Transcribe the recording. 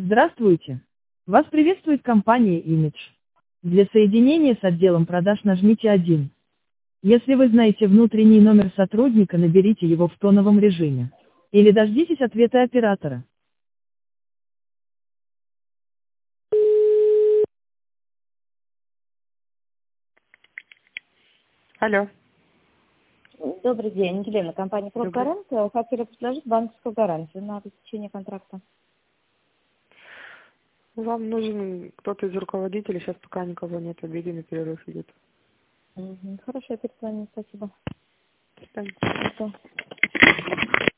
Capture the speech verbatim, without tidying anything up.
Здравствуйте! Вас приветствует компания Image. Для соединения с отделом продаж нажмите один. Если вы знаете внутренний номер сотрудника, наберите его в тоновом режиме. Или дождитесь ответа оператора. Алло. Добрый день, Елена, компания Добрый. «Прокарант». Хотели предложить банковскую гарантию на обеспечение контракта. Вам нужен кто-то из руководителей, сейчас пока никого нет, обеденный перерыв идет. Угу. Хорошо, я перезвоню, спасибо. До свидания. Хорошо.